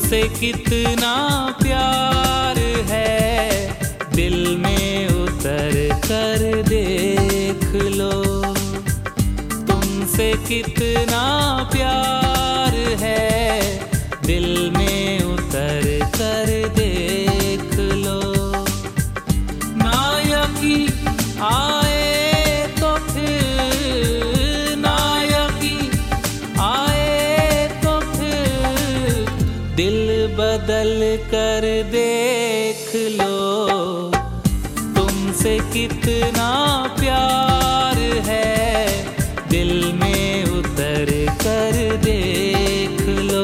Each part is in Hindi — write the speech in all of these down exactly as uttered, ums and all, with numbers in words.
तुमसे कितना प्यार है, दिल में उतर कर देख लो। तुमसे कितना प्यार है, दिल में उतर कर देख लो। ना यकीन आए तो फिर, ना यकीन आए तो फिर दिल बदल कर देख लो। तुमसे कितना प्यार है, दिल में उतर कर देख लो।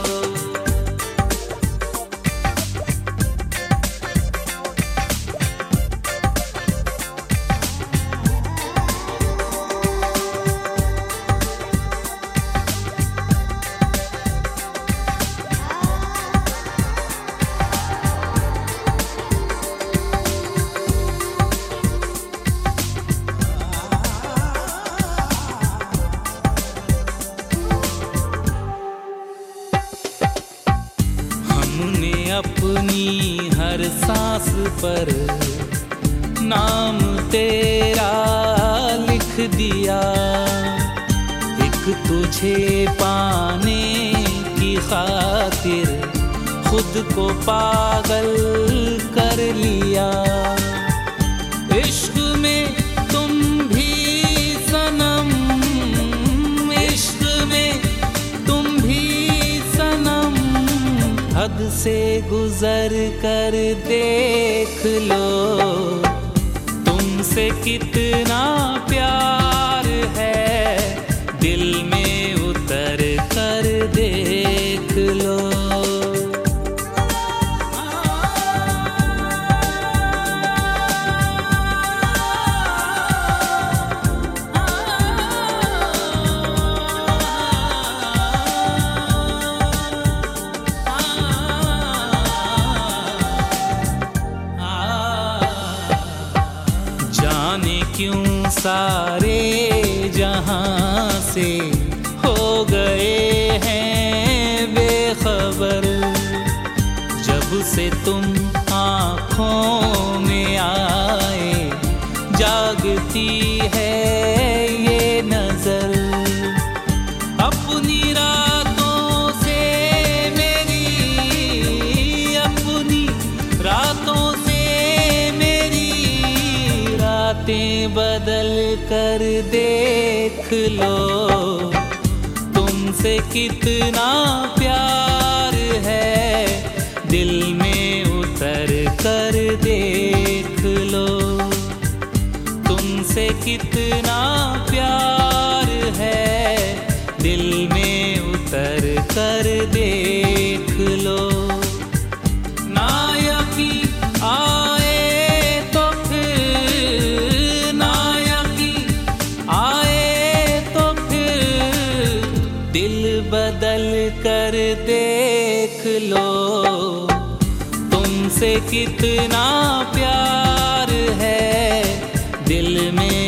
अपनी हर सांस पर नाम तेरा लिख दिया। एक तुझे पाने की खातिर खुद को पागल कर लिया। इश्क में तुम भी सनम, इश्क में तुम भी सनम, हद से गुजर कर देख लो। तुमसे कितना प्यार है, दिल में उतर कर देख लो। क्यों सारे जहां से हो गए हैं बेखबर, जब से तुम आँखों में आए जागती है ये नजर। अपनी रातों से मेरी, अपनी रातों से बातें बदल कर देख लो। तुमसे कितना प्यार है, दिल में उतर कर देख लो। तुमसे कितना प्यार है, दिल में उतर कर देख लो। ना यकीन आए बदल कर देख लो। तुमसे कितना प्यार है, दिल में